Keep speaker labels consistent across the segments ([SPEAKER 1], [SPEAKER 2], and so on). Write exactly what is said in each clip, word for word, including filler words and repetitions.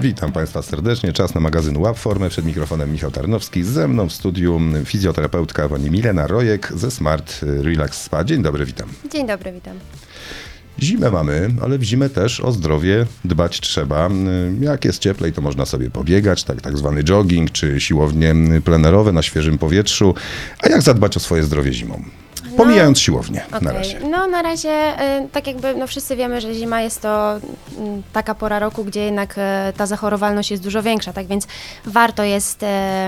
[SPEAKER 1] Witam Państwa serdecznie. Czas na magazyn Łap Formę. Przed mikrofonem Michał Tarnowski. Ze mną w studiu fizjoterapeutka pani Milena Rojek ze Smart Relax Spa. Dzień dobry, witam.
[SPEAKER 2] Dzień dobry, witam.
[SPEAKER 1] Zimę mamy, ale w zimę też o zdrowie dbać trzeba. Jak jest cieplej, to można sobie pobiegać, tak, tak zwany jogging, czy siłownie plenerowe na świeżym powietrzu. A jak zadbać o swoje zdrowie zimą? Pomijając no, siłownię okay. na razie.
[SPEAKER 2] No na razie, y, tak jakby no wszyscy wiemy, że zima jest to y, taka pora roku, gdzie jednak y, ta zachorowalność jest dużo większa, tak więc warto jest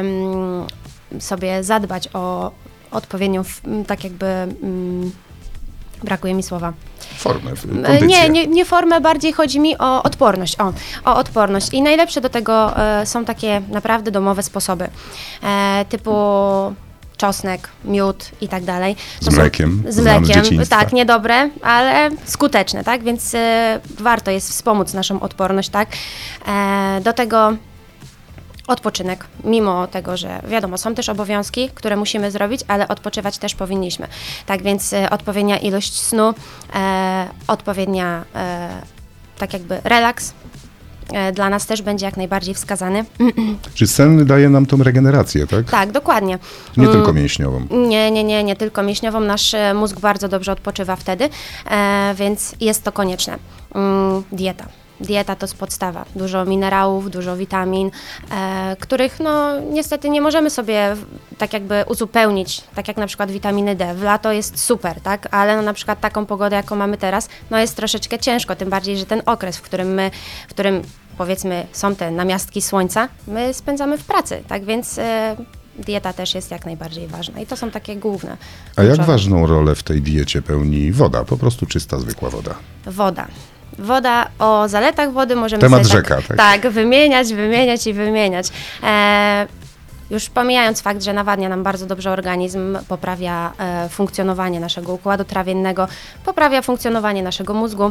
[SPEAKER 2] y, sobie zadbać o odpowiednią, y, tak jakby, y, brakuje mi słowa.
[SPEAKER 1] Formę, kondycję.
[SPEAKER 2] Nie, nie, nie formę, bardziej chodzi mi o odporność. O, o odporność. I najlepsze do tego y, są takie naprawdę domowe sposoby, y, typu czosnek, miód i tak dalej.
[SPEAKER 1] Z mlekiem.
[SPEAKER 2] Z mlekiem, tak, niedobre, ale skuteczne, tak, więc y, warto jest wspomóc naszą odporność, tak. E, do tego odpoczynek, mimo tego, że wiadomo, są też obowiązki, które musimy zrobić, ale odpoczywać też powinniśmy. Tak więc y, odpowiednia ilość snu, e, odpowiednia, e, tak jakby relaks, dla nas też będzie jak najbardziej wskazany.
[SPEAKER 1] Czy sen daje nam tą regenerację, tak?
[SPEAKER 2] Tak, dokładnie.
[SPEAKER 1] Nie tylko mięśniową.
[SPEAKER 2] Nie, nie, nie, nie tylko mięśniową. Nasz mózg bardzo dobrze odpoczywa wtedy, e, więc jest to konieczne. Mm, dieta. Dieta to jest podstawa. Dużo minerałów, dużo witamin, e, których no niestety nie możemy sobie tak jakby uzupełnić, tak jak na przykład witaminy D. W lato jest super, tak? Ale no, na przykład taką pogodę, jaką mamy teraz, no jest troszeczkę ciężko, tym bardziej, że ten okres, w którym my, w którym powiedzmy są te namiastki słońca, my spędzamy w pracy, tak więc e, dieta też jest jak najbardziej ważna i to są takie główne.
[SPEAKER 1] A jak ważną rolę w tej diecie pełni woda? Po prostu czysta, zwykła woda.
[SPEAKER 2] Woda. Woda, o zaletach wody możemy
[SPEAKER 1] Temat
[SPEAKER 2] sobie
[SPEAKER 1] rzeka,
[SPEAKER 2] tak,
[SPEAKER 1] tak?
[SPEAKER 2] tak wymieniać, wymieniać i wymieniać. E, już pomijając fakt, że nawadnia nam bardzo dobrze organizm, poprawia e, funkcjonowanie naszego układu trawiennego, poprawia funkcjonowanie naszego mózgu,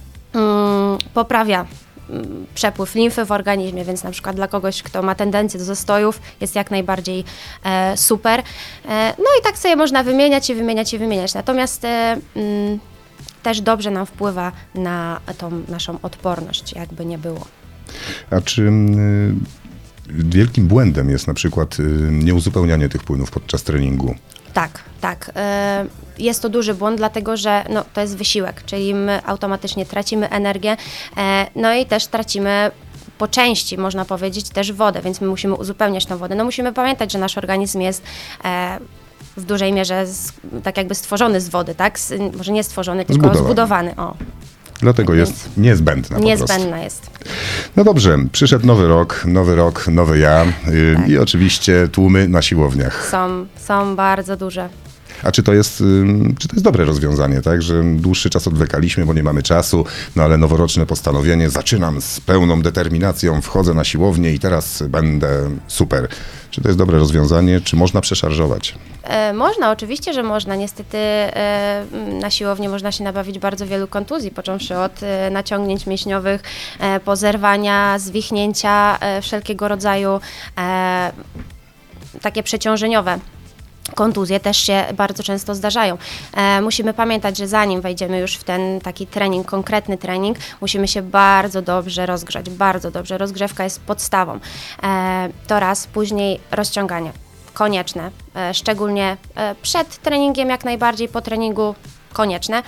[SPEAKER 2] mm, poprawia mm, przepływ limfy w organizmie, więc na przykład dla kogoś, kto ma tendencję do zastojów, jest jak najbardziej e, super. E, no i tak sobie można wymieniać i wymieniać i wymieniać. Natomiast e, mm, też dobrze nam wpływa na tą naszą odporność, jakby nie było.
[SPEAKER 1] A czy y, wielkim błędem jest na przykład y, nieuzupełnianie tych płynów podczas treningu?
[SPEAKER 2] Tak, tak. Y, jest to duży błąd, dlatego że no, to jest wysiłek, czyli my automatycznie tracimy energię, y, no i też tracimy po części, można powiedzieć, też wodę, więc my musimy uzupełniać tą wodę. No musimy pamiętać, że nasz organizm jest y, w dużej mierze z, tak jakby stworzony z wody, tak? Z, może nie stworzony, tylko zbudowany. zbudowany. O.
[SPEAKER 1] Dlatego jest Więc niezbędna po
[SPEAKER 2] Niezbędna
[SPEAKER 1] prostu.
[SPEAKER 2] jest.
[SPEAKER 1] No dobrze, przyszedł nowy rok, nowy rok, nowy ja yy, tak. I oczywiście tłumy na siłowniach.
[SPEAKER 2] Są, są bardzo duże.
[SPEAKER 1] A czy to jest, yy, czy to jest dobre rozwiązanie, tak? Że dłuższy czas odwlekaliśmy, bo nie mamy czasu, no ale noworoczne postanowienie, zaczynam z pełną determinacją, wchodzę na siłownię i teraz będę super. Czy to jest dobre rozwiązanie, czy można przeszarżować?
[SPEAKER 2] E, można, oczywiście, że można. Niestety e, na siłowni można się nabawić bardzo wielu kontuzji, począwszy od e, naciągnięć mięśniowych, e, po zerwania, zwichnięcia e, wszelkiego rodzaju, e, takie przeciążeniowe. Kontuzje też się bardzo często zdarzają. E, musimy pamiętać, że zanim wejdziemy już w ten taki trening, konkretny trening, musimy się bardzo dobrze rozgrzać, bardzo dobrze. Rozgrzewka jest podstawą. E, to raz, później rozciąganie. Konieczne, e, szczególnie e, przed treningiem, jak najbardziej, po treningu konieczne.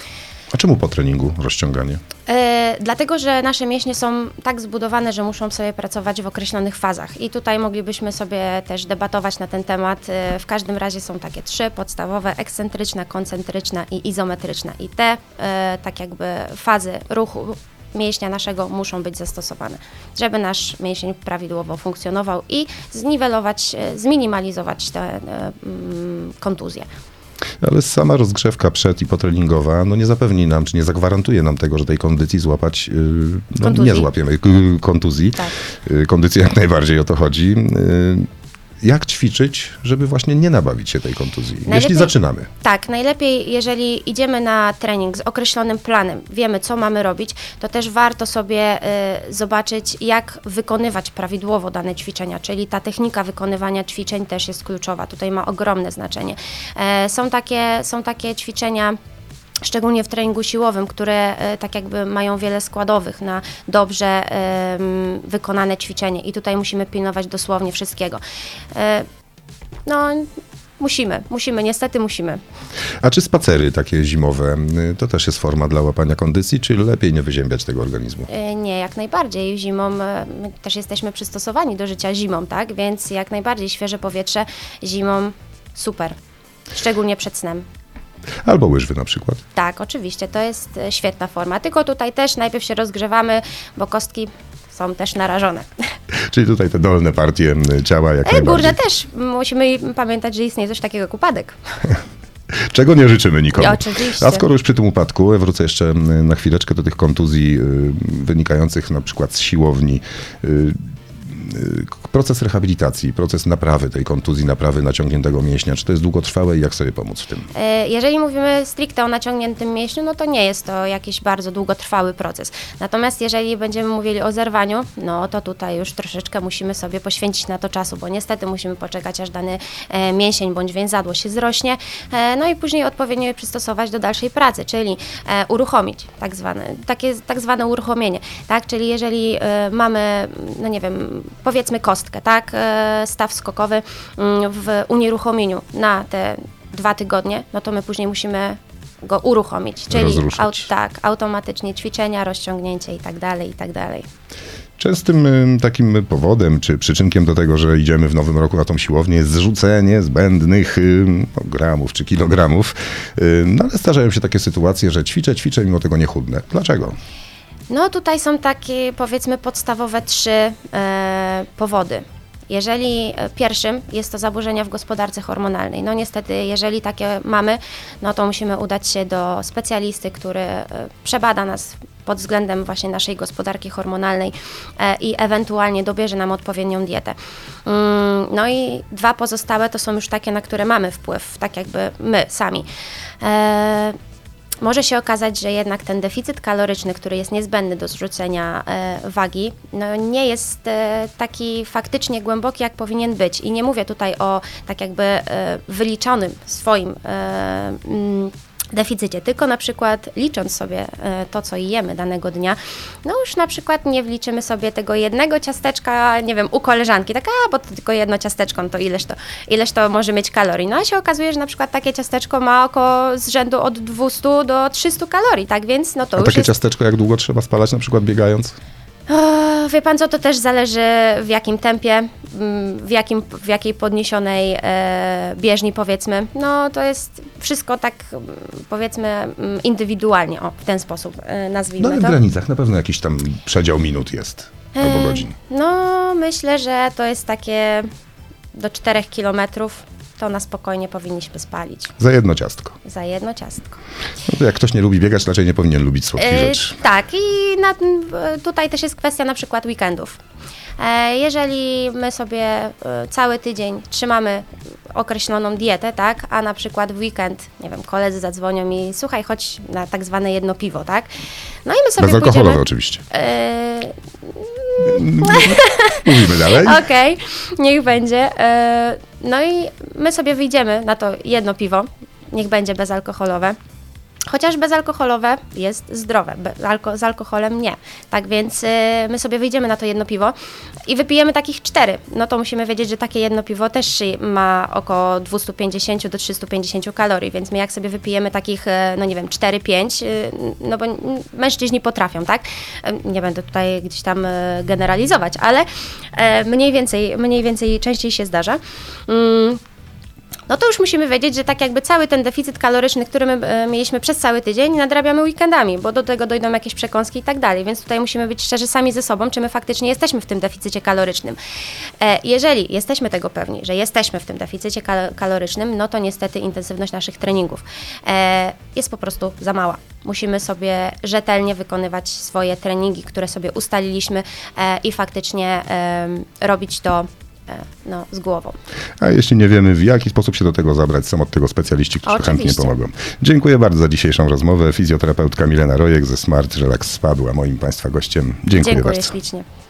[SPEAKER 1] A czemu po treningu rozciąganie?
[SPEAKER 2] E, dlatego, że nasze mięśnie są tak zbudowane, że muszą sobie pracować w określonych fazach i tutaj moglibyśmy sobie też debatować na ten temat. E, w każdym razie są takie trzy podstawowe: ekscentryczna, koncentryczna i izometryczna i te e, tak jakby fazy ruchu mięśnia naszego muszą być zastosowane, żeby nasz mięsień prawidłowo funkcjonował i zniwelować, zminimalizować te e, mm, kontuzje.
[SPEAKER 1] Ale sama rozgrzewka przed i potreningowa no nie zapewni nam, czy nie zagwarantuje nam tego, że tej kondycji złapać, yy, no
[SPEAKER 2] kontuzji.
[SPEAKER 1] nie złapiemy kontuzji.
[SPEAKER 2] Tak.
[SPEAKER 1] Yy, kondycji jak najbardziej o to chodzi. Yy, jak ćwiczyć, żeby właśnie nie nabawić się tej kontuzji, najlepiej, jeśli zaczynamy?
[SPEAKER 2] Tak, najlepiej, jeżeli idziemy na trening z określonym planem, wiemy, co mamy robić, to też warto sobie y, zobaczyć, jak wykonywać prawidłowo dane ćwiczenia, czyli ta technika wykonywania ćwiczeń też jest kluczowa, tutaj ma ogromne znaczenie. E, są takie, są takie ćwiczenia, szczególnie w treningu siłowym, które e, tak jakby mają wiele składowych na dobrze e, wykonane ćwiczenie i tutaj musimy pilnować dosłownie wszystkiego. E, no, musimy, musimy, niestety musimy.
[SPEAKER 1] A czy spacery takie zimowe, y, to też jest forma dla łapania kondycji, czy lepiej nie wyziębiać tego organizmu?
[SPEAKER 2] E, Nie, jak najbardziej. Zimą e, my też jesteśmy przystosowani do życia zimą, tak? Więc jak najbardziej świeże powietrze zimą super, szczególnie przed snem.
[SPEAKER 1] Albo łyżwy na przykład.
[SPEAKER 2] Tak, oczywiście, to jest e, świetna forma. Tylko tutaj też najpierw się rozgrzewamy, bo kostki są też narażone.
[SPEAKER 1] Czyli tutaj te dolne partie y, ciała jak
[SPEAKER 2] E,
[SPEAKER 1] najbardziej.
[SPEAKER 2] górne też. Musimy pamiętać, że istnieje coś takiego jak upadek.
[SPEAKER 1] Czego nie życzymy nikomu.
[SPEAKER 2] Oczywiście.
[SPEAKER 1] A skoro już przy tym upadku, wrócę jeszcze na chwileczkę do tych kontuzji y, wynikających na przykład z siłowni. Y, y, proces rehabilitacji, proces naprawy tej kontuzji, naprawy naciągniętego mięśnia, czy to jest długotrwałe i jak sobie pomóc w tym?
[SPEAKER 2] E, Jeżeli mówimy stricte o naciągniętym mięśniu, no to nie jest to jakiś bardzo długotrwały proces. Natomiast jeżeli będziemy mówili o zerwaniu, no to tutaj już troszeczkę musimy sobie poświęcić na to czasu, bo niestety musimy poczekać, aż dany e, mięsień bądź więzadło się zrośnie, e, no i później odpowiednio je przystosować do dalszej pracy, czyli e, uruchomić tak zwane, takie tak zwane uruchomienie, tak, czyli jeżeli e, mamy, no nie wiem, powiedzmy kostkę, tak, e, staw skokowy mm, w unieruchomieniu na te dwa tygodnie, no to my później musimy go uruchomić, czyli
[SPEAKER 1] Rozruszyć.
[SPEAKER 2] aut, tak, automatycznie ćwiczenia, rozciągnięcie i tak dalej, i tak dalej.
[SPEAKER 1] Częstym y, takim powodem czy przyczynkiem do tego, że idziemy w nowym roku na tą siłownię jest zrzucenie zbędnych y, no, gramów czy kilogramów, y, no ale zdarzają się takie sytuacje, że ćwiczę, ćwiczę, mimo tego nie chudnę. Dlaczego?
[SPEAKER 2] No tutaj są takie powiedzmy podstawowe trzy e, powody. Jeżeli e, pierwszym jest to zaburzenia w gospodarce hormonalnej, no niestety jeżeli takie mamy, no to musimy udać się do specjalisty, który e, przebada nas pod względem właśnie naszej gospodarki hormonalnej e, i ewentualnie dobierze nam odpowiednią dietę. Mm, no i dwa pozostałe to są już takie, na które mamy wpływ, tak jakby my sami. E, Może się okazać, że jednak ten deficyt kaloryczny, który jest niezbędny do zrzucenia e, wagi, no nie jest e, taki faktycznie głęboki, jak powinien być. I nie mówię tutaj o tak jakby e, wyliczonym swoim e, mm, deficycie, tylko na przykład licząc sobie e, to, co jemy danego dnia, no już na przykład nie wliczymy sobie tego jednego ciasteczka, nie wiem, u koleżanki, tak, a bo to tylko jedno ciasteczko, no to ileż to, ileż to może mieć kalorii. No a się okazuje, że na przykład takie ciasteczko ma około z rzędu od dwieście do trzystu kalorii, tak więc no to
[SPEAKER 1] A
[SPEAKER 2] już
[SPEAKER 1] takie
[SPEAKER 2] jest...
[SPEAKER 1] ciasteczko jak długo trzeba spalać, na przykład biegając?
[SPEAKER 2] O, wie pan co, to też zależy w jakim tempie, mm, w, jakim, w jakiej podniesionej e, bieżni powiedzmy. No to jest wszystko tak mm, powiedzmy mm, indywidualnie, o w ten sposób e,
[SPEAKER 1] No
[SPEAKER 2] nazwijmy
[SPEAKER 1] ale w
[SPEAKER 2] to.
[SPEAKER 1] granicach na pewno jakiś tam przedział minut jest, albo
[SPEAKER 2] E,
[SPEAKER 1] godzin.
[SPEAKER 2] No myślę, że to jest takie do czterech kilometrów, to na spokojnie powinniśmy spalić
[SPEAKER 1] Za jedno ciastko.
[SPEAKER 2] za jedno ciastko.
[SPEAKER 1] No to jak ktoś nie lubi biegać, raczej nie powinien lubić słodkich
[SPEAKER 2] E,
[SPEAKER 1] rzeczy.
[SPEAKER 2] Tak, i na, tutaj też jest kwestia na przykład weekendów. E, Jeżeli my sobie e, cały tydzień trzymamy określoną dietę, tak, a na przykład w weekend, nie wiem, koledzy zadzwonią i słuchaj, chodź na tak zwane jedno piwo, tak? No i my sobie
[SPEAKER 1] Bezalkoholowe
[SPEAKER 2] pójdziemy...
[SPEAKER 1] oczywiście.
[SPEAKER 2] E,
[SPEAKER 1] Mówimy dalej.
[SPEAKER 2] Okej, niech będzie. E, No i my sobie wyjdziemy na to jedno piwo, niech będzie bezalkoholowe. Chociaż bezalkoholowe jest zdrowe, be, alko, z alkoholem nie. Tak więc y, my sobie wyjdziemy na to jedno piwo i wypijemy takich cztery. No to musimy wiedzieć, że takie jedno piwo też ma około dwieście pięćdziesiąt do trzystu pięćdziesięciu kalorii, więc my jak sobie wypijemy takich, y, no nie wiem, cztery pięć, y, no bo mężczyźni potrafią, tak? Y, Nie będę tutaj gdzieś tam y, generalizować, ale y, mniej więcej, mniej więcej częściej się zdarza. Mm. No to już musimy wiedzieć, że tak jakby cały ten deficyt kaloryczny, który my e, mieliśmy przez cały tydzień, nadrabiamy weekendami, bo do tego dojdą jakieś przekąski i tak dalej, więc tutaj musimy być szczerzy sami ze sobą, czy my faktycznie jesteśmy w tym deficycie kalorycznym. E, jeżeli jesteśmy tego pewni, że jesteśmy w tym deficycie kal- kalorycznym, no to niestety intensywność naszych treningów e, jest po prostu za mała. Musimy sobie rzetelnie wykonywać swoje treningi, które sobie ustaliliśmy e, i faktycznie e, robić to no, z głową.
[SPEAKER 1] A jeśli nie wiemy, w jaki sposób się do tego zabrać, są od tego specjaliści, którzy
[SPEAKER 2] Oczywiście.
[SPEAKER 1] chętnie pomogą. Dziękuję bardzo za dzisiejszą rozmowę. Fizjoterapeutka Milena Rojek ze Smart Relax Spa była moim Państwa gościem. Dziękuję,
[SPEAKER 2] Dziękuję
[SPEAKER 1] bardzo.
[SPEAKER 2] ślicznie.